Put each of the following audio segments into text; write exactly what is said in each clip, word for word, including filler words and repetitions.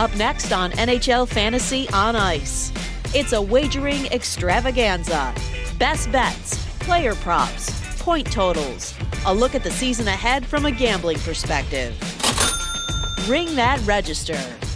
Up next on N H L Fantasy on Ice, it's a wagering extravaganza. Best bets, player props, point totals, a look at the season ahead from a gambling perspective. Ring that register.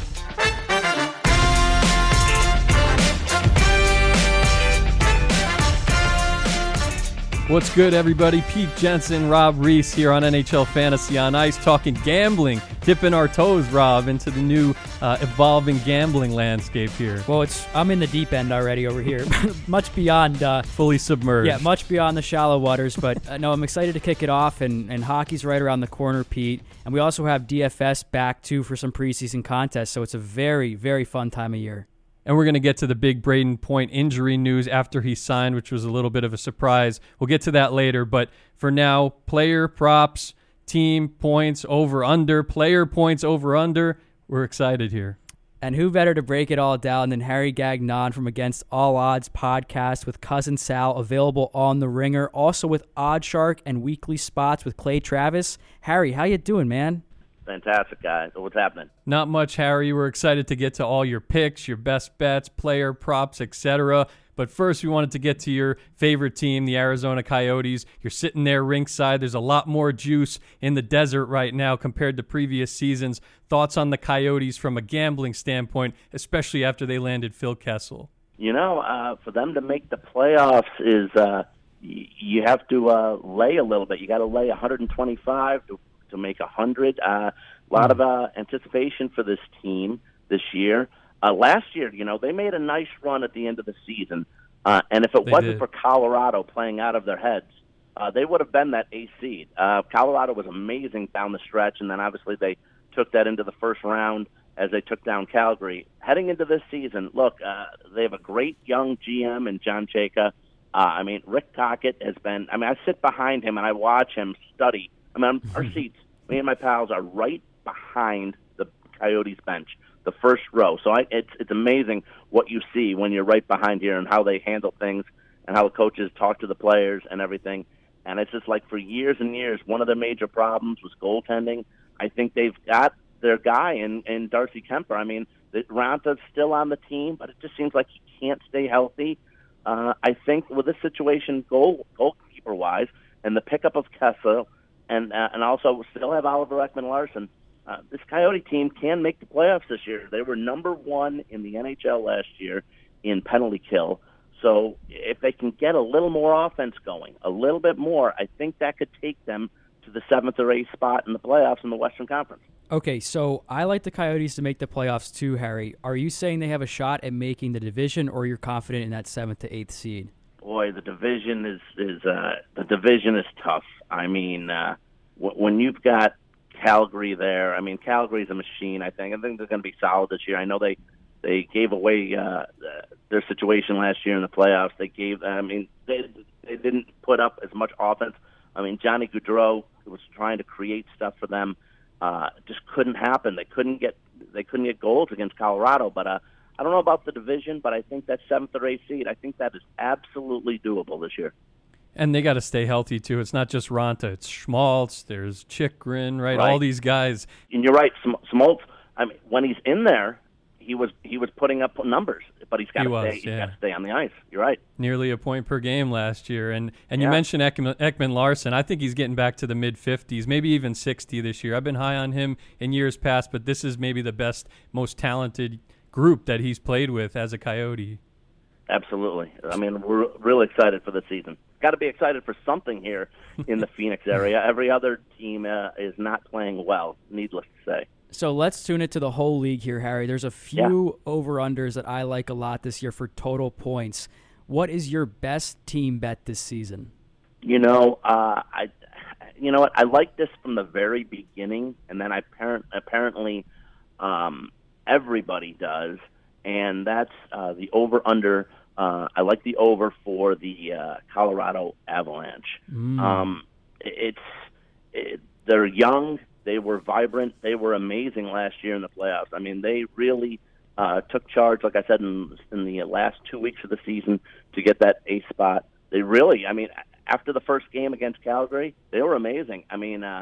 What's good, everybody? Pete Jensen, Rob Reese here on N H L Fantasy on Ice, talking gambling, dipping our toes, Rob, into the new uh, evolving gambling landscape here. Well, it's I'm in the deep end already over here, much beyond uh, fully submerged. Yeah, much beyond the shallow waters. But uh, no, I'm excited to kick it off, and, and hockey's right around the corner, Pete. And we also have D F S back too for some preseason contests, so it's a very, very fun time of year. And we're going to get to the big Braden Point injury news after he signed, which was a little bit of a surprise. We'll get to that later. But for now, player props, team points over under, player points over under. We're excited here. And who better to break it all down than Harry Gagnon from Against All Odds podcast with Cousin Sal, available on The Ringer. Also with Oddshark and Weekly Spots with Clay Travis. Harry, how you doing, man? Fantastic, guys. What's happening? Not much, Harry. We're excited to get to all your picks, your best bets, player props, et cetera. But first, we wanted to get to your favorite team, the Arizona Coyotes. You're sitting there ringside. There's a lot more juice in the desert right now compared to previous seasons. Thoughts on the Coyotes from a gambling standpoint, especially after they landed Phil Kessel? You know, uh, for them to make the playoffs is uh, y- you have to uh, lay a little bit. You got to lay one hundred twenty-five to to make one hundred. Uh, a lot of uh, anticipation for this team this year. Uh, last year, you know, they made a nice run at the end of the season. Uh, and if it they wasn't did. for Colorado playing out of their heads, uh, they would have been that eighth seed. Uh, Colorado was amazing down the stretch, and then obviously they took that into the first round as they took down Calgary. Heading into this season, look, uh, they have a great young G M in John Chayka. Uh, I mean, Rick Tocchet has been – I mean, I sit behind him and I watch him study. I mean, our seats, me and my pals are right behind the Coyotes bench, the first row. So I, it's it's amazing what you see when you're right behind here and how they handle things and how the coaches talk to the players and everything. And it's just like for years and years, one of their major problems was goaltending. I think they've got their guy in, in Darcy Kemper. I mean, the, Ranta's still on the team, but it just seems like he can't stay healthy. Uh, I think with this situation, goal goalkeeper-wise, and the pickup of Kessel, And uh, and also still have Oliver Ekman-Larsson. Uh, this Coyote team can make the playoffs this year. They were number one in the N H L last year in penalty kill. So if they can get a little more offense going, a little bit more, I think that could take them to the seventh or eighth spot in the playoffs in the Western Conference. Okay, so I like the Coyotes to make the playoffs too, Harry. Are you saying they have a shot at making the division, or you're confident in that seventh to eighth seed? Boy, the division is is uh, the division is tough. I mean, uh, w- when you've got Calgary there, I mean, Calgary's a machine. I think I think they're going to be solid this year. I know they they gave away uh, their situation last year in the playoffs. They gave, I mean, they they didn't put up as much offense. I mean, Johnny Gaudreau was trying to create stuff for them. Uh, just couldn't happen. They couldn't get they couldn't get goals against Colorado, but. Uh, I don't know about the division, but I think that seventh or eighth seed, I think that is absolutely doable this year. And they got to stay healthy, too. It's not just Raanta. It's Schmaltz. There's Chikrin, right? right? All these guys. And you're right. Schmaltz, I mean, when he's in there, he was he was putting up numbers, but he's got he to was, stay. He's yeah. got to stay on the ice. You're right. Nearly a point per game last year. And and yeah. you mentioned Ekman, Ekman-Larsson. I think he's getting back to the mid-fifties, maybe even sixty this year. I've been high on him in years past, but this is maybe the best, most talented group that he's played with as a Coyote. Absolutely. I mean, we're really excited for the season. Got to be excited for something here in the Phoenix area. Every other team uh, is not playing well, needless to say. So let's tune it to the whole league here, Harry. There's a few yeah. over-unders that I like a lot this year for total points. What is your best team bet this season? You know, uh, I, you know what? I like this from the very beginning, and then I apparent, apparently um, everybody does, and that's uh, the over-under. Uh, I like the over for the uh, Colorado Avalanche. Mm. Um, it's it, they're young. They were vibrant. They were amazing last year in the playoffs. I mean, they really uh, took charge, like I said, in, in the last two weeks of the season to get that eighth spot. They really, I mean, after the first game against Calgary, they were amazing. I mean, uh,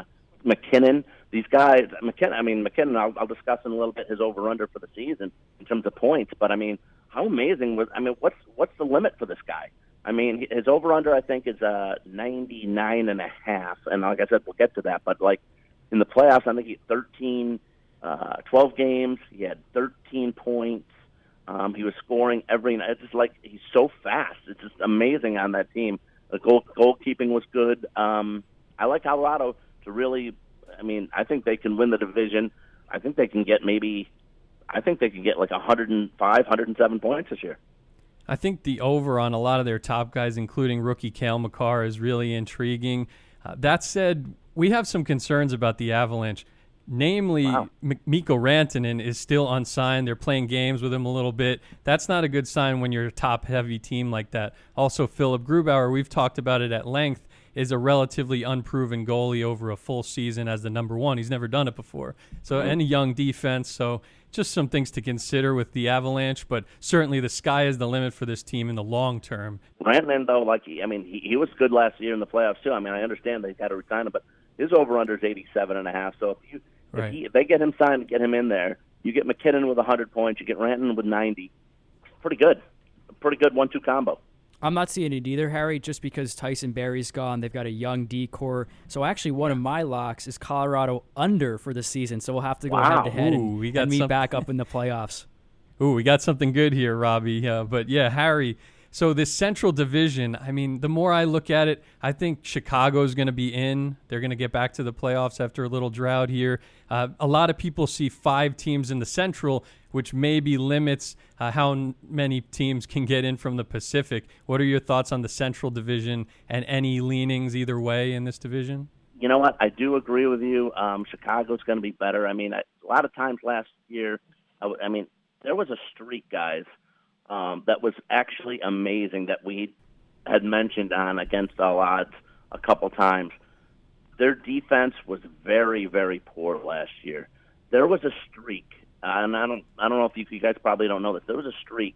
McKinnon. These guys, McKinnon. I mean, McKinnon. I'll, I'll discuss in a little bit his over/under for the season in terms of points. But I mean, how amazing was? I mean, what's what's the limit for this guy? I mean, his over/under I think is uh, ninety-nine and a half. And like I said, we'll get to that. But like in the playoffs, I think he had thirteen, uh, twelve games. He had thirteen points. Um, he was scoring every night. It's just like he's so fast. It's just amazing on that team. The goal goalkeeping was good. Um, I like Colorado to really. I mean, I think they can win the division. I think they can get maybe. I think they can get like one hundred five, one hundred seven points this year. I think the over on a lot of their top guys, including rookie Cale Makar, is really intriguing. Uh, that said, we have some concerns about the Avalanche. Namely, wow. M- Mikko Rantanen is still unsigned. They're playing games with him a little bit. That's not a good sign when you're a top-heavy team like that. Also, Philip Grubauer, we've talked about it at length, is a relatively unproven goalie over a full season as the number one. He's never done it before. So, mm-hmm. and a young defense. So, just some things to consider with the Avalanche, but certainly the sky is the limit for this team in the long term. Rantanen, though, like he, I mean, he, he was good last year in the playoffs too. I mean, I understand they had to resign him, but his over/under is eighty-seven and a half. So if you right. if, he, if they get him signed, get him in there, you get McKinnon with one hundred points, you get Rantanen with ninety. Pretty good, pretty good one-two combo. I'm not seeing it either, Harry, just because Tyson Barrie's gone. They've got a young D-core. So actually one of my locks is Colorado under for the season. So we'll have to go wow. head-to-head Ooh, and, we got and meet some... back up in the playoffs. Ooh, we got something good here, Robbie. Uh, but, yeah, Harry, so this Central Division, I mean, the more I look at it, I think Chicago's going to be in. They're going to get back to the playoffs after a little drought here. Uh, a lot of people see five teams in the Central, which maybe limits uh, how many teams can get in from the Pacific. What are your thoughts on the Central Division and any leanings either way in this division? You know what? I do agree with you. Um, Chicago's going to be better. I mean, I, a lot of times last year, I, I mean, there was a streak, guys, um, that was actually amazing that we had mentioned on Against All Odds a couple times. Their defense was very, very poor last year. There was a streak. And I don't, I don't know if you, you guys probably don't know this. There was a streak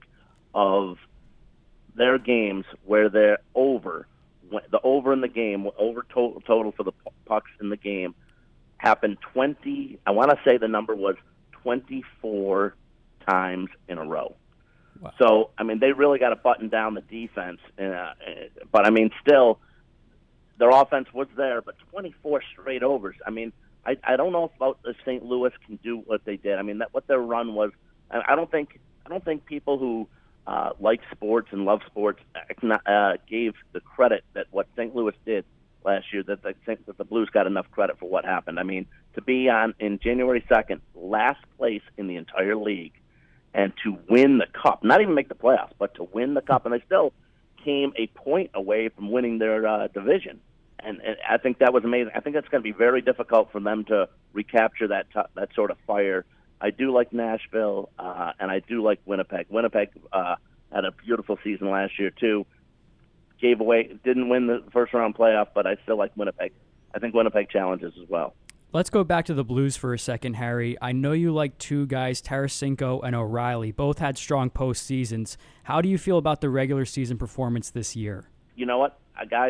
of their games where they're over, the over in the game, over total, total for the pucks in the game, happened twenty. I want to say the number was twenty-four times in a row. Wow. So I mean, they really got to button down the defense. Uh, but I mean, still, their offense was there. But twenty-four straight overs. I mean. I, I don't know about if Saint Louis can do what they did. I mean, that what their run was. I, I don't think I don't think people who uh, like sports and love sports uh, gave the credit that what Saint Louis did last year. That I think that the Blues got enough credit for what happened. I mean, to be on in January second, last place in the entire league, and to win the cup, not even make the playoffs, but to win the cup, and they still came a point away from winning their uh, division. And, and I think that was amazing. I think that's going to be very difficult for them to recapture that t- that sort of fire. I do like Nashville, uh, and I do like Winnipeg. Winnipeg uh, had a beautiful season last year too. Gave away, didn't win the first round playoff, but I still like Winnipeg. I think Winnipeg challenges as well. Let's go back to the Blues for a second, Harry. I know you like two guys, Tarasenko and O'Reilly. Both had strong postseasons. How do you feel about the regular season performance this year? You know what, uh, guys?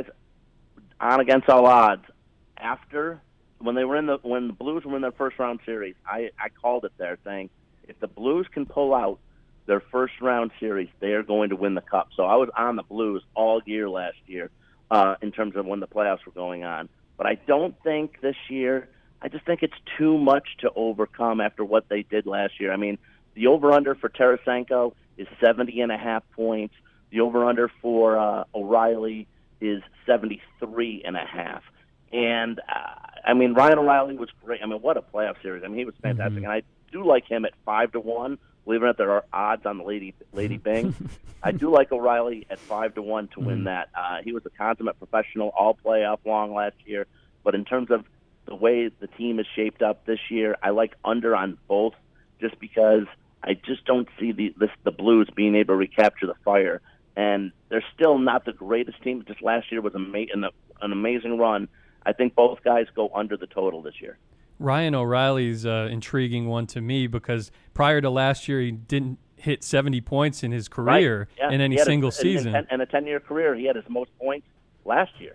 On Against All Odds, after when they were in the when the Blues were in their first round series, I, I called it there, saying if the Blues can pull out their first round series, they are going to win the cup. So I was on the Blues all year last year uh, in terms of when the playoffs were going on. But I don't think this year. I just think it's too much to overcome after what they did last year. I mean, the over under for Tarasenko is seventy and a half points. The over under for uh, O'Reilly is seventy-three and a half. And, uh, I mean, Ryan O'Reilly was great. I mean, what a playoff series. I mean, he was fantastic. Mm-hmm. And I do like him at five to one. Believe it or not, there are odds on the Lady Lady Bing. I do like O'Reilly at five to one to mm-hmm. win that. Uh, he was a consummate professional, all playoff long last year. But in terms of the way the team is shaped up this year, I like under on both just because I just don't see the this, the Blues being able to recapture the fire. And they're still not the greatest team. Just last year was ama- an, an amazing run. I think both guys go under the total this year. Ryan O'Reilly's an intriguing one to me because prior to last year, he didn't hit seventy points in his career right. yeah. in any single a, season. In, in a ten-year career, he had his most points last year.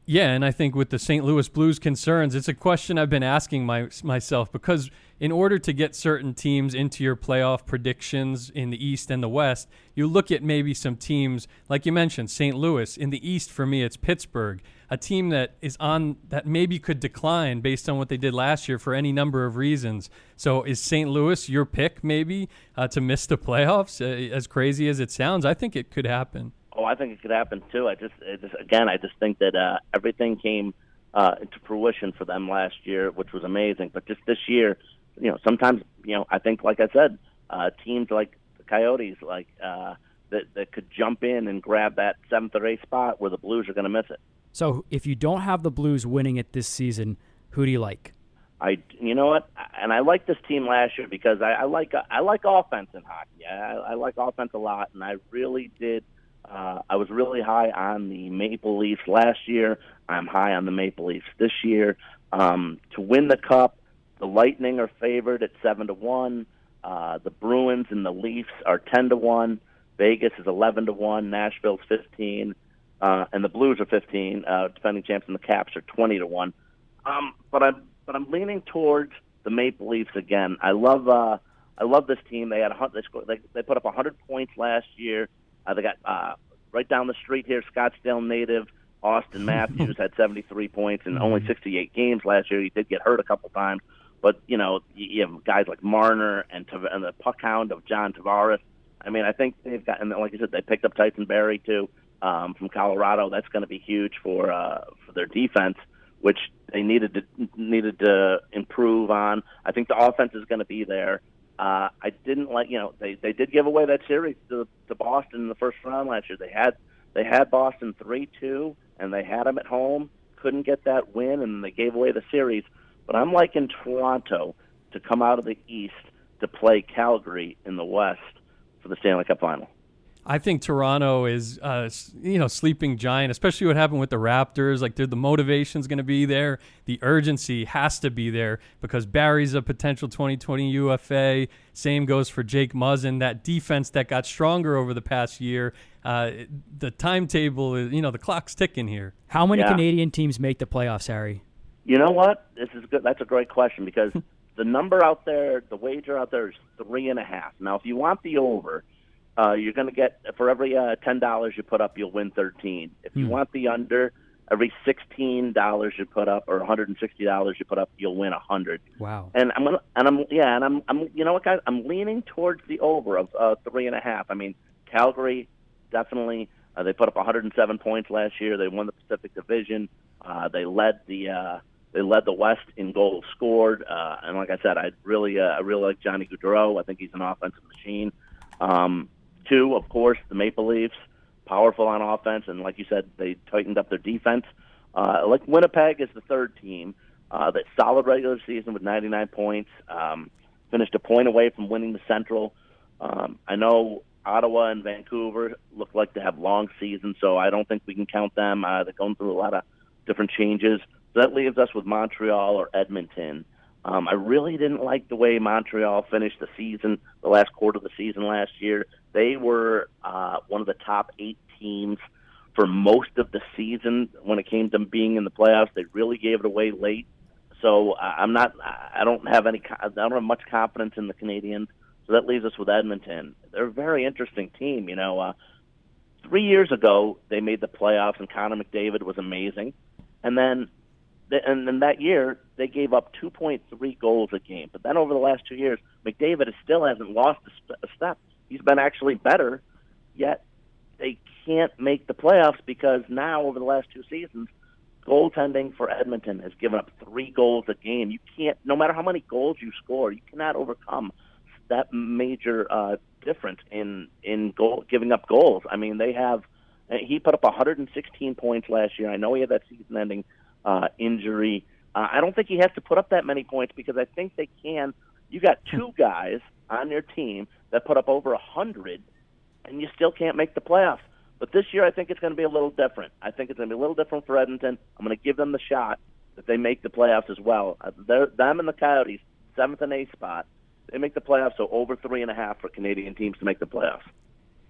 Yeah, and I think with the Saint Louis Blues concerns, it's a question I've been asking my, myself because in order to get certain teams into your playoff predictions in the East and the West, you look at maybe some teams, like you mentioned, Saint Louis. In the East, for me, it's Pittsburgh, a team that is on that maybe could decline based on what they did last year for any number of reasons. So is Saint Louis your pick maybe uh, to miss the playoffs? Uh, as crazy as it sounds, I think it could happen. Oh, I think it could happen too. I just, it just again, I just think that uh, everything came uh, into fruition for them last year, which was amazing. But just this year, you know, sometimes, you know, I think, like I said, uh, teams like the Coyotes, like uh, that, that could jump in and grab that seventh or eighth spot where the Blues are going to miss it. So, if you don't have the Blues winning it this season, who do you like? I, you know what, and I like this team last year because I, I like I like offense in hockey. I, I like offense a lot, and I really did. Uh, I was really high on the Maple Leafs last year. I'm high on the Maple Leafs this year. Um, to win the Cup, the Lightning are favored at seven to one. Uh, the Bruins and the Leafs are ten to one. Vegas is eleven to one. Nashville's fifteen, uh, and the Blues are fifteen. Uh, defending champs and the Caps are twenty to one. Um, but I'm but I'm leaning towards the Maple Leafs again. I love uh, I love this team. They had a, they scored, they, they put up one hundred points last year. Uh, they got uh, right down the street here, Scottsdale native Austin Matthews had seventy-three points in only sixty-eight games last year. He did get hurt a couple times, but you know you have guys like Marner and, and the puck hound of John Tavares. I mean, I think they've got, and like I said, they picked up Tyson Barrie too um, from Colorado. That's going to be huge for uh, for their defense, which they needed to needed to improve on. I think the offense is going to be there. Uh, I didn't like, you know, they, they did give away that series to, to Boston in the first round last year. They had they had Boston three two, and they had them at home. Couldn't get that win, and they gave away the series. But I'm liking Toronto to come out of the East to play Calgary in the West for the Stanley Cup Final. I think Toronto is, uh, you know, sleeping giant, especially what happened with the Raptors. Like, the motivation's going to be there. The urgency has to be there because Barry's a potential twenty twenty U F A. Same goes for Jake Muzzin. That defense that got stronger over the past year, uh, the timetable, is, you know, the clock's ticking here. How many yeah. Canadian teams make the playoffs, Harry? You know what? This is good. That's a great question because the number out there, the wager out there is three and a half. Now, if you want the over, Uh, you're going to get, for every uh, ten dollars you put up, you'll win thirteen. If you Hmm. want the under, every sixteen dollars you put up or one hundred sixty dollars you put up, you'll win one hundred. Wow. And I'm gonna, and I'm, yeah, and I'm, I'm, you know what, guys? I'm leaning towards the over of uh, three and a half. I mean, Calgary definitely. Uh, they put up one hundred seven points last year. They won the Pacific Division. Uh, they led the, uh, they led the West in goals scored. Uh, and like I said, I really, uh, I really like Johnny Gaudreau. I think he's an offensive machine. Um, Two, of course, the Maple Leafs, powerful on offense, and like you said, they tightened up their defense. Uh, like Winnipeg is the third team. Uh, that solid regular season with ninety-nine points, um, finished a point away from winning the Central. Um, I know Ottawa and Vancouver look like to have long seasons, so I don't think we can count them. Uh, they're going through a lot of different changes. So that leaves us with Montreal or Edmonton. Um, I really didn't like the way Montreal finished the season, the last quarter of the season last year. They were uh, one of the top eight teams for most of the season when it came to being in the playoffs. They really gave it away late. So uh, I'm not. I don't have any. I don't have much confidence in the Canadiens. So that leaves us with Edmonton. They're a very interesting team. You know, uh, three years ago they made the playoffs, and Connor McDavid was amazing. And then, and then that year they gave up two point three goals a game. But then over the last two years, McDavid still hasn't lost a step. He's been actually better, yet they can't make the playoffs because now, over the last two seasons, goaltending for Edmonton has given up three goals a game. You can't, no matter how many goals you score, you cannot overcome that major uh, difference in in goal, giving up goals. I mean, they have. He put up one hundred sixteen points last year. I know he had that season-ending uh, injury. Uh, I don't think he has to put up that many points because I think they can. You got two guys on your team that put up over one hundred, and you still can't make the playoffs. But this year I think it's going to be a little different. I think it's going to be a little different for Edmonton. I'm going to give them the shot that they make the playoffs as well. Uh, them and the Coyotes, seventh and eighth spot, they make the playoffs, so over three and a half for Canadian teams to make the playoffs.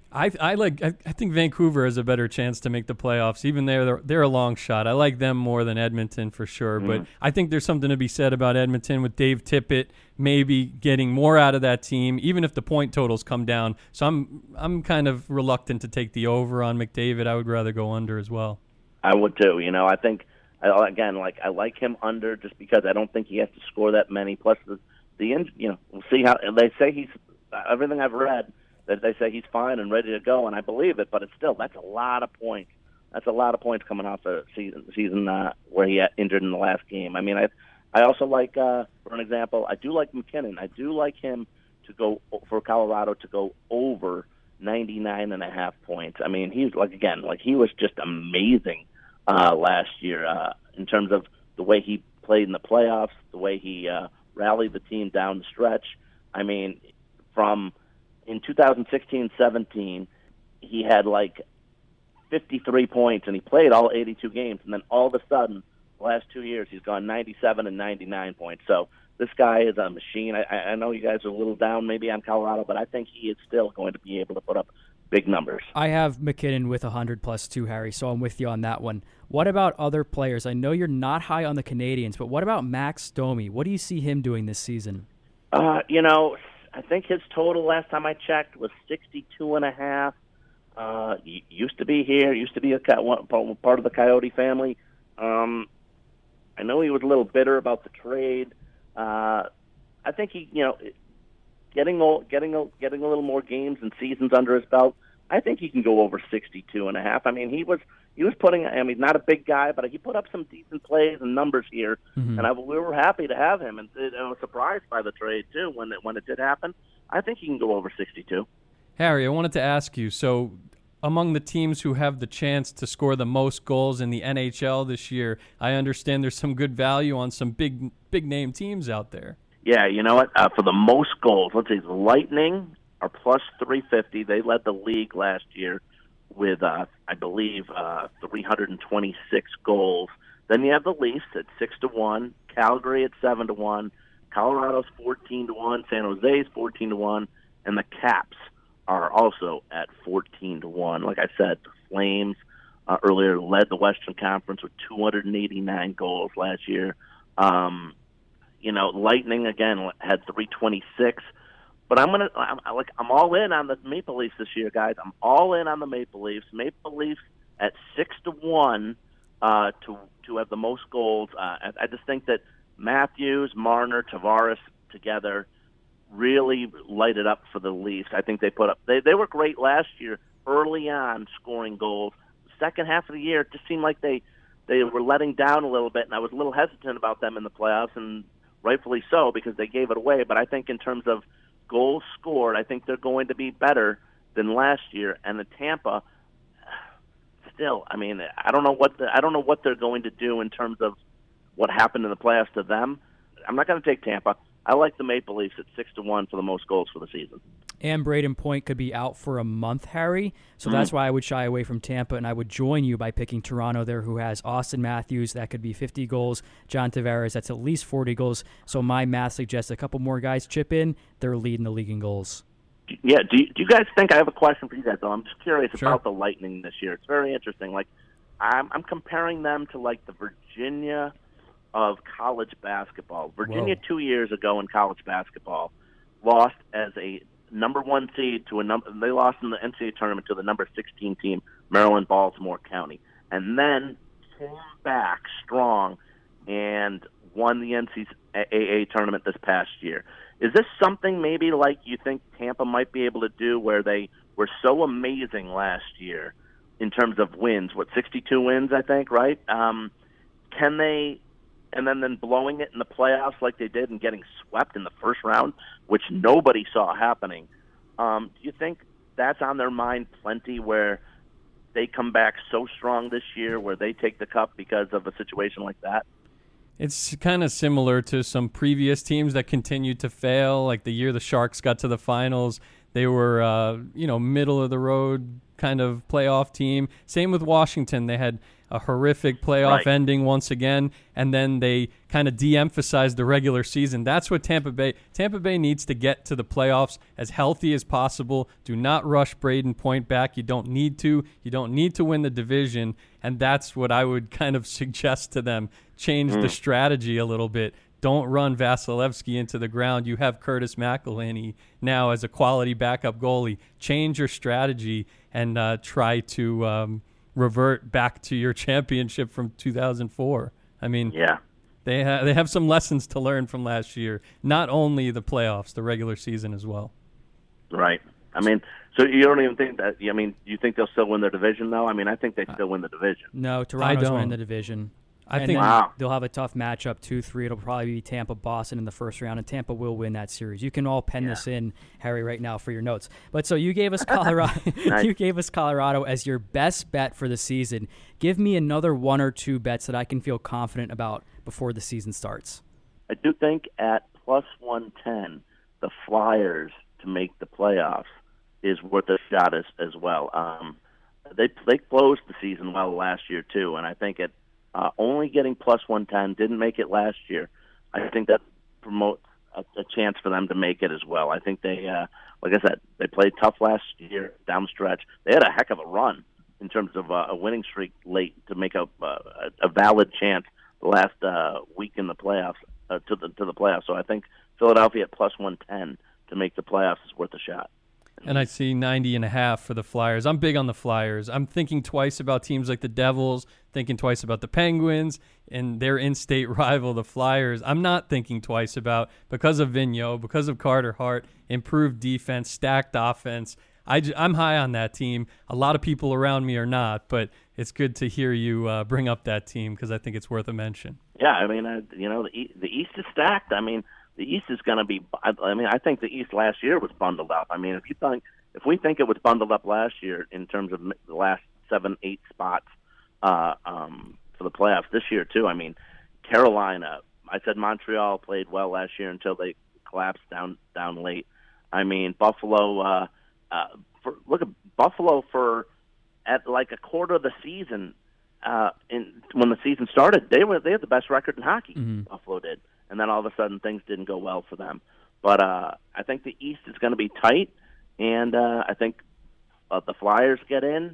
I I like I, I think Vancouver has a better chance to make the playoffs. Even there, they're, they're a long shot. I like them more than Edmonton for sure. Mm. But I think there's something to be said about Edmonton with Dave Tippett maybe getting more out of that team, even if the point totals come down. So I'm I'm kind of reluctant to take the over on McDavid. I would rather go under as well. I would too. You know, I think again, like I like him under just because I don't think he has to score that many. Plus the the you know we'll see how they say he's everything I've read. That they say he's fine and ready to go, and I believe it. But it's still that's a lot of points. That's a lot of points coming off the season season uh, where he got injured in the last game. I mean, I I also like uh, for an example, I do like McKinnon. I do like him to go for Colorado to go over ninety-nine and a half points. I mean, he's like again, like he was just amazing uh, last year uh, in terms of the way he played in the playoffs, the way he uh, rallied the team down the stretch. I mean, from in two thousand sixteen seventeen, he had like fifty-three points, and he played all eighty-two games. And then all of a sudden, the last two years, he's gone ninety-seven and ninety-nine points. So this guy is a machine. I, I know you guys are a little down maybe on Colorado, but I think he is still going to be able to put up big numbers. I have McKinnon with one hundred plus two, Harry, so I'm with you on that one. What about other players? I know you're not high on the Canadians, but what about Max Domi? What do you see him doing this season? Uh, you know, I think his total last time I checked was sixty-two and a half. Uh, used to be here, used to be a part of the Coyote family. Um, I know he was a little bitter about the trade. Uh, I think he, you know, getting getting getting a little more games and seasons under his belt. I think he can go over sixty-two and a half. I mean, he was he was putting. I mean, he's not a big guy, but he put up some decent plays and numbers here, mm-hmm. and I, we were happy to have him. And I was surprised by the trade too when it when it did happen. I think he can go over sixty-two. Harry, I wanted to ask you. So, among the teams who have the chance to score the most goals in the N H L this year, I understand there's some good value on some big big name teams out there. Yeah, you know what? Uh, for the most goals, let's see, the Lightning are plus three fifty. They led the league last year with, uh, I believe, uh, three hundred twenty-six goals. Then you have the Leafs at six to one, Calgary at seven to one, Colorado's fourteen to one, San Jose's fourteen to one, and the Caps are also at fourteen to one. Like I said, the Flames uh, earlier led the Western Conference with two hundred eighty-nine goals last year. Um, you know, Lightning again had three twenty-six. But I'm gonna, I'm, like, I'm all in on the Maple Leafs this year, guys. I'm all in on the Maple Leafs. Maple Leafs at six to one uh, to to have the most goals. Uh, I, I just think that Matthews, Marner, Tavares together really lighted up for the Leafs. I think they put up. They they were great last year, early on scoring goals. The second half of the year, it just seemed like they they were letting down a little bit, and I was a little hesitant about them in the playoffs, and rightfully so because they gave it away. But I think in terms of goals scored, I think they're going to be better than last year. And the Tampa, still, I mean, I don't know what the, I don't know what they're going to do in terms of what happened in the playoffs to them. I'm not going to take Tampa. I like the Maple Leafs at six to one for the most goals for the season. And Braden Point could be out for a month, Harry. So mm-hmm. that's why I would shy away from Tampa, and I would join you by picking Toronto there, who has Austin Matthews. That could be fifty goals. John Tavares, that's at least forty goals. So my math suggests a couple more guys chip in. They're leading the league in goals. Yeah, do you, do you guys think, I have a question for you guys, though. I'm just curious sure. about the Lightning this year. It's very interesting. Like, I'm, I'm comparing them to, like, the Virginia of college basketball. Virginia Whoa. two years ago in college basketball lost as a number one seed to a number. They lost in the N C double A tournament to the number sixteen team, Maryland Baltimore County, and then came back strong and won the N C double A tournament this past year. Is this something maybe like you think Tampa might be able to do, where they were so amazing last year in terms of wins? What, sixty-two wins, I think, right? Um, can they? And then, then blowing it in the playoffs like they did and getting swept in the first round, which nobody saw happening. Um, do you think that's on their mind plenty, where they come back so strong this year, where they take the cup because of a situation like that? It's kind of similar to some previous teams that continued to fail. Like the year the Sharks got to the finals, they were, uh, you know, middle of the road kind of playoff team. Same with Washington. They had a horrific playoff Right. ending once again, and then they kind of de-emphasize the regular season. That's what Tampa Bay Tampa Bay needs to get to the playoffs as healthy as possible. Do not rush Braden Point back. You don't need to. You don't need to win the division, and that's what I would kind of suggest to them. Change mm. the strategy a little bit. Don't run Vasilevsky into the ground. You have Curtis McElhinney now as a quality backup goalie. Change your strategy and uh, try to um, revert back to your championship from two thousand four. I mean, yeah, they ha- they have some lessons to learn from last year. Not only the playoffs, the regular season as well. Right. I mean, so you don't even think that? I mean, you think they'll still win their division, though? I mean, I think they still win the division. No, Toronto's winning the division. I and think wow. they'll have a tough matchup, two three. It'll probably be Tampa, Boston in the first round, and Tampa will win that series. You can all pen yeah. this in, Harry, right now for your notes. But so you gave us Colorado. nice. You gave us Colorado as your best bet for the season. Give me another one or two bets that I can feel confident about before the season starts. I do think at plus one ten, the Flyers to make the playoffs is worth a shot as, as well. Um, they they closed the season well last year too, and I think it. Uh, only getting plus one ten, didn't make it last year. I think that promotes a, a chance for them to make it as well. I think they, uh, like I said, they played tough last year down the stretch. They had a heck of a run in terms of uh, a winning streak late to make a, uh, a valid chance the last uh, week in the playoffs uh, to the to the playoffs. So I think Philadelphia at plus one ten to make the playoffs is worth a shot. And I see ninety and a half for the Flyers. I'm big on the Flyers. I'm thinking twice about teams like the Devils, thinking twice about the Penguins and their in-state rival, the Flyers. I'm not thinking twice about, because of Vigneault, because of Carter Hart, improved defense, stacked offense. I, I'm high on that team. A lot of people around me are not, but it's good to hear you uh, bring up that team because I think it's worth a mention. Yeah, I mean, uh, you know, the, the East is stacked. I mean, the East is going to be. I mean, I think the East last year was bundled up. I mean, if you think, if we think it was bundled up last year in terms of the last seven, eight spots uh, um, for the playoffs this year too. I mean, Carolina. I said Montreal played well last year until they collapsed down down late. I mean, Buffalo. Uh, uh, for, look at Buffalo for at like a quarter of the season. Uh, in when the season started, they were they had the best record in hockey. Mm-hmm. Buffalo did. And then all of a sudden things didn't go well for them. But uh, I think the East is going to be tight, and uh, I think uh, the Flyers get in.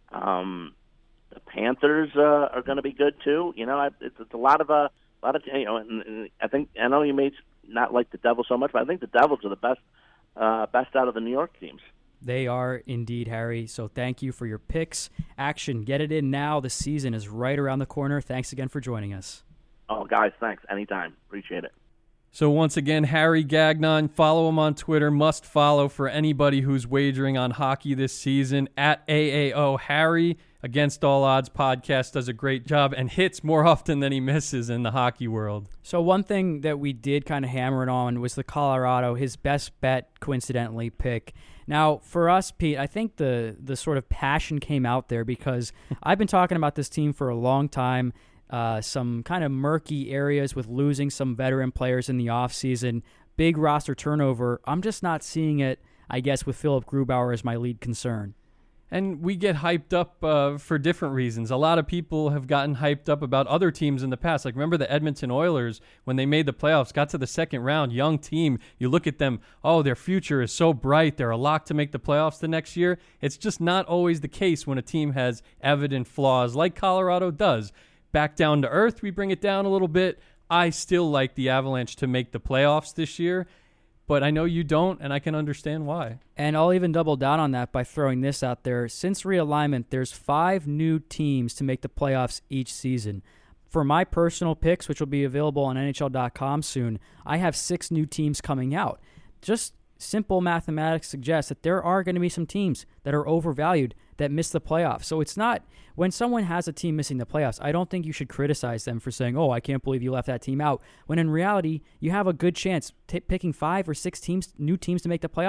Um, the Panthers uh, are going to be good too. You know, I, it's, it's a lot of a uh, lot of you know. And, and I think I know you may not like the Devils so much, but I think the Devils are the best uh, best out of the New York teams. They are indeed, Harry. So thank you for your picks. Action, get it in now. The season is right around the corner. Thanks again for joining us. Oh, guys, thanks. Anytime. Appreciate it. So once again, Harry Gagnon, follow him on Twitter. Must follow for anybody who's wagering on hockey this season. At A A O Harry, Against All Odds podcast does a great job and hits more often than he misses in the hockey world. So one thing that we did kind of hammer it on was the Colorado, his best bet, coincidentally, pick. Now, for us, Pete, I think the the sort of passion came out there because I've been talking about this team for a long time. Uh, some kind of murky areas with losing some veteran players in the offseason, big roster turnover. I'm just not seeing it, I guess, with Philip Grubauer as my lead concern. And we get hyped up uh, for different reasons. A lot of people have gotten hyped up about other teams in the past. Like, remember the Edmonton Oilers when they made the playoffs, got to the second round, young team. You look at them, oh, their future is so bright. They're a lock to make the playoffs the next year. It's just not always the case when a team has evident flaws like Colorado does. Back down to earth, we bring it down a little bit. I still like the Avalanche to make the playoffs this year, but I know you don't, and I can understand why. And I'll even double down on that by throwing this out there. Since realignment, there's five new teams to make the playoffs each season. For my personal picks, which will be available on N H L dot com soon, I have six new teams coming out. Just simple mathematics suggests that there are going to be some teams that are overvalued that miss the playoffs. So it's not, when someone has a team missing the playoffs, I don't think you should criticize them for saying, oh, I can't believe you left that team out. When in reality, you have a good chance t- picking five or six teams, new teams to make the playoffs.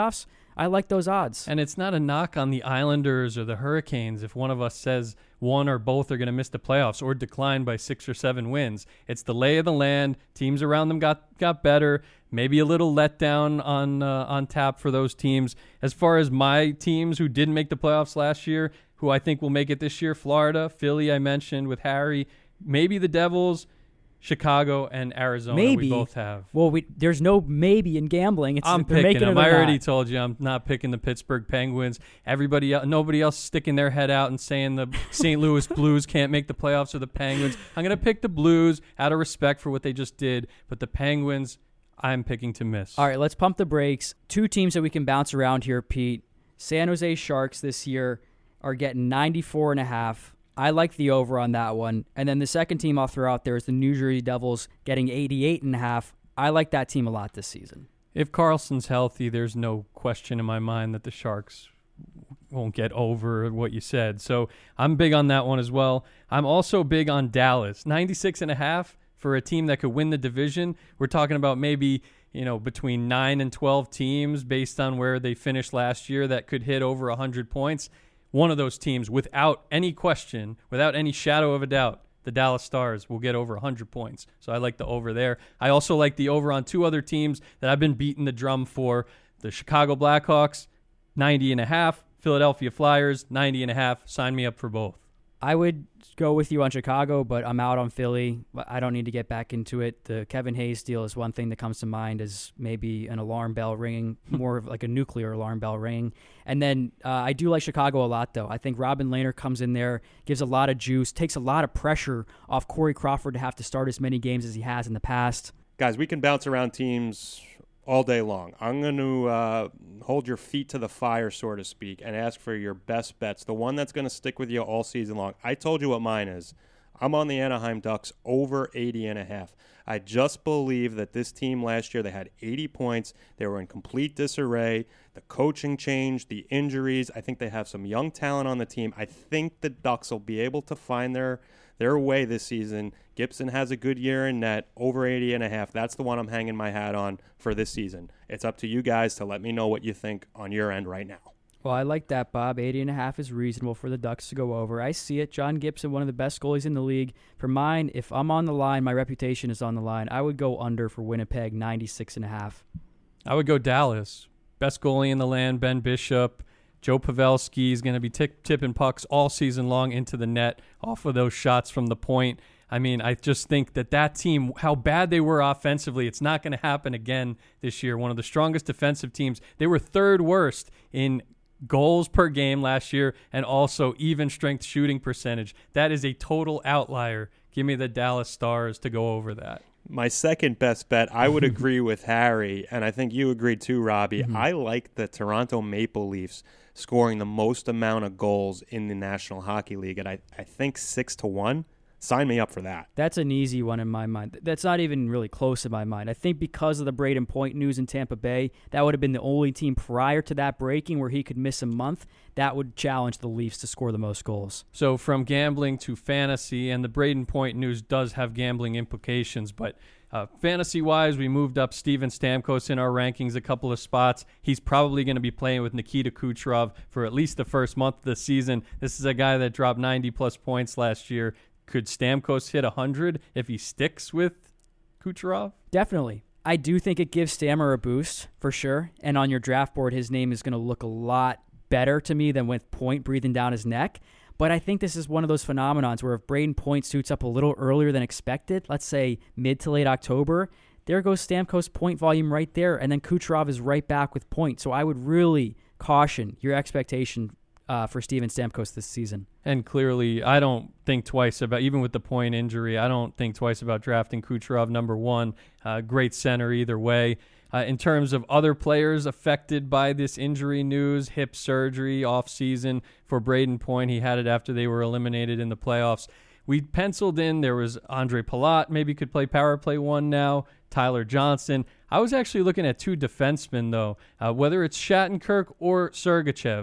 I like those odds. And it's not a knock on the Islanders or the Hurricanes if one of us says one or both are going to miss the playoffs or decline by six or seven wins. It's the lay of the land. Teams around them got, got better. Maybe a little letdown on uh, on tap for those teams. As far as my teams who didn't make the playoffs last year, who I think will make it this year, Florida, Philly I mentioned with Harry, maybe the Devils, Chicago, and Arizona. Maybe. We both have. Well, we, there's no maybe in gambling. It's, I'm they're picking making them. it or I already not. told you I'm not picking the Pittsburgh Penguins. Everybody, else, nobody else sticking their head out and saying the Saint Louis Blues can't make the playoffs or the Penguins. I'm going to pick the Blues out of respect for what they just did, but the Penguins, I'm picking to miss. All right, let's pump the brakes. Two teams that we can bounce around here, Pete. San Jose Sharks this year are getting ninety-four and a half. I like the over on that one. And then the second team I'll throw out there is the New Jersey Devils getting eighty-eight and a half. I like that team a lot this season. If Carlson's healthy, there's no question in my mind that the Sharks won't get over what you said. So I'm big on that one as well. I'm also big on Dallas. ninety-six and a half for a team that could win the division. We're talking about maybe, you know, between nine and twelve teams based on where they finished last year that could hit over one hundred points. One of those teams, without any question, without any shadow of a doubt, the Dallas Stars will get over one hundred points. So I like the over there. I also like the over on two other teams that I've been beating the drum for. The Chicago Blackhawks, ninety and a half. Philadelphia Flyers, ninety and a half. Sign me up for both. I would go with you on Chicago, but I'm out on Philly. I don't need to get back into it. The Kevin Hayes deal is one thing that comes to mind as maybe an alarm bell ringing, more of like a nuclear alarm bell ringing. And then uh, I do like Chicago a lot, though. I think Robin Lehner comes in there, gives a lot of juice, takes a lot of pressure off Corey Crawford to have to start as many games as he has in the past. Guys, we can bounce around teams all day long. I'm going to uh, hold your feet to the fire, so to speak, and ask for your best bets, the one that's going to stick with you all season long. I told you what mine is. I'm on the Anaheim Ducks over eighty and a half. I just believe that this team last year, they had eighty points. They were in complete disarray. The coaching change, the injuries. I think they have some young talent on the team. I think the Ducks will be able to find their their way this season. Gibson has a good year in net, over eighty and a half. That's the one I'm hanging my hat on for this season. It's up to you guys to let me know what you think on your end right now. Well, I like that, Bob. eighty and a half is reasonable for the Ducks to go over. I see it. John Gibson, one of the best goalies in the league. For mine, if I'm on the line, my reputation is on the line, I would go under for Winnipeg, ninety-six and a half. I would go Dallas. Best goalie in the land, Ben Bishop. Joe Pavelski is going to be t- tipping pucks all season long into the net off of those shots from the point. I mean, I just think that that team, how bad they were offensively, it's not going to happen again this year. One of the strongest defensive teams. They were third worst in goals per game last year and also even strength shooting percentage. That is a total outlier. Give me the Dallas Stars to go over that. My second best bet, I would agree with Harry, and I think you agreed too, Robbie. Mm-hmm. I like the Toronto Maple Leafs scoring the most amount of goals in the National Hockey League, and I, I think six to one. Sign me up for that. That's an easy one in my mind. That's not even really close in my mind. I think because of the Braden Point news in Tampa Bay, that would have been the only team prior to that breaking where he could miss a month. That would challenge the Leafs to score the most goals. So from gambling to fantasy, and the Braden Point news does have gambling implications, but uh, fantasy-wise, we moved up Steven Stamkos in our rankings a couple of spots. He's probably going to be playing with Nikita Kucherov for at least the first month of the season. This is a guy that dropped ninety-plus points last year. Could Stamkos hit one hundred if he sticks with Kucherov? Definitely. I do think it gives Stammer a boost, for sure. And on your draft board, his name is going to look a lot better to me than with Point breathing down his neck. But I think this is one of those phenomenons where if Braden Point suits up a little earlier than expected, let's say mid to late October, there goes Stamkos' point volume right there, and then Kucherov is right back with Point. So I would really caution your expectation Uh, for Steven Stamkos this season. And clearly, I don't think twice about, even with the Point injury, I don't think twice about drafting Kucherov number one. Uh, great center either way. Uh, in terms of other players affected by this injury news, hip surgery, off-season for Braden Point, he had it after they were eliminated in the playoffs. We penciled in, there was Andre Palat, maybe could play power play one now, Tyler Johnson. I was actually looking at two defensemen, though, uh, whether it's Shattenkirk or Sergachev.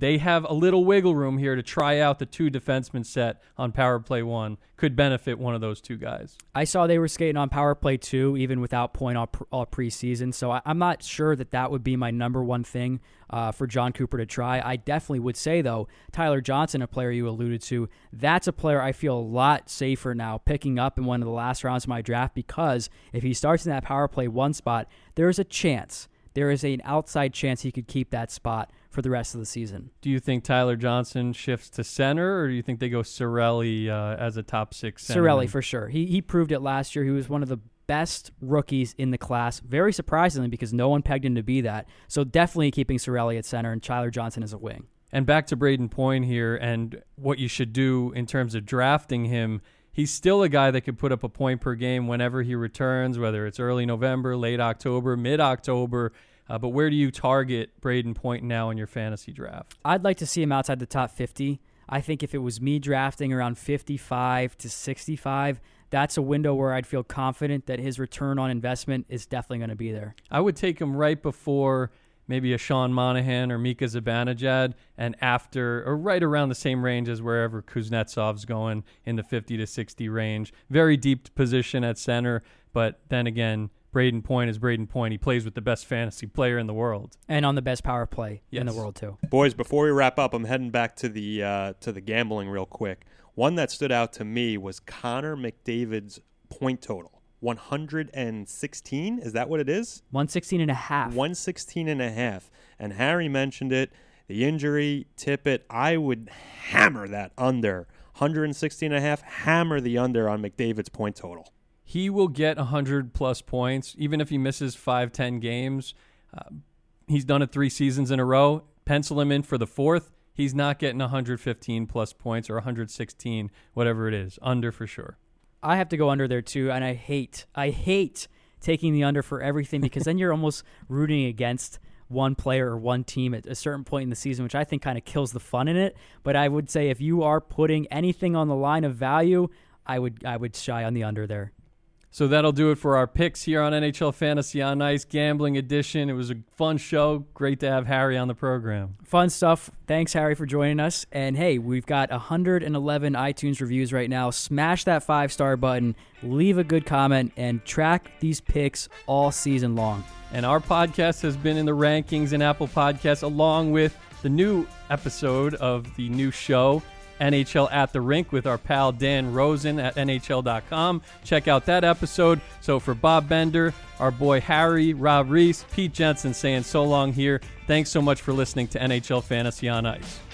they have a little wiggle room here to try out the two defenseman set on power play one. Could benefit one of those two guys. I saw they were skating on power play two, even without Point all, all preseason. So I, I'm not sure that that would be my number one thing uh, for John Cooper to try. I definitely would say, though, Tyler Johnson, a player you alluded to, that's a player I feel a lot safer now picking up in one of the last rounds of my draft, because if he starts in that power play one spot, there's a chance, there is an outside chance he could keep that spot for the rest of the season. Do you think Tyler Johnson shifts to center, or do you think they go Cirelli uh, as a top six center? Cirelli, for sure. He he proved it last year. He was one of the best rookies in the class, very surprisingly, because no one pegged him to be that. So definitely keeping Cirelli at center and Tyler Johnson as a wing. And back to Brayden Point here and what you should do in terms of drafting him. He's still a guy that could put up a point per game whenever he returns, whether it's early November, late October, mid-October. Uh, but where do you target Brayden Point now in your fantasy draft? I'd like to see him outside the top fifty. I think if it was me drafting around fifty-five to sixty-five, that's a window where I'd feel confident that his return on investment is definitely going to be there. I would take him right before maybe a Sean Monahan or Mika Zibanejad, and after, or right around the same range as wherever Kuznetsov's going, in the fifty to sixty range. Very deep position at center, but then again, Brayden Point is Brayden Point. He plays with the best fantasy player in the world. And on the best power play yes. in the world, too. Boys, before we wrap up, I'm heading back to the uh, to the gambling real quick. One that stood out to me was Connor McDavid's point total. one hundred sixteen, is that what it is? one sixteen and a half. one sixteen and a half. And Harry mentioned it, the injury, Tippett. I would hammer that under. one sixteen and a half, hammer the under on McDavid's point total. He will get one hundred plus points, even if he misses five, ten games. Uh, he's done it three seasons in a row. Pencil him in for the fourth. He's not getting one hundred fifteen plus points or one hundred sixteen, whatever it is. Under for sure. I have to go under there too, and I hate, I hate taking the under for everything, because then you're almost rooting against one player or one team at a certain point in the season, which I think kind of kills the fun in it. But I would say if you are putting anything on the line of value, I would I would shy on the under there. So that'll do it for our picks here on N H L Fantasy on Ice Gambling Edition. It was a fun show. Great to have Harry on the program. Fun stuff. Thanks, Harry, for joining us. And, hey, we've got one hundred eleven iTunes reviews right now. Smash that five-star button, leave a good comment, and track these picks all season long. And our podcast has been in the rankings in Apple Podcasts, along with the new episode of the new show, N H L at the Rink, with our pal Dan Rosen at N H L dot com. Check out that episode. So for Bob Bender, our boy Harry, Rob Reese, Pete Jensen saying so long here. Thanks so much for listening to N H L Fantasy on Ice.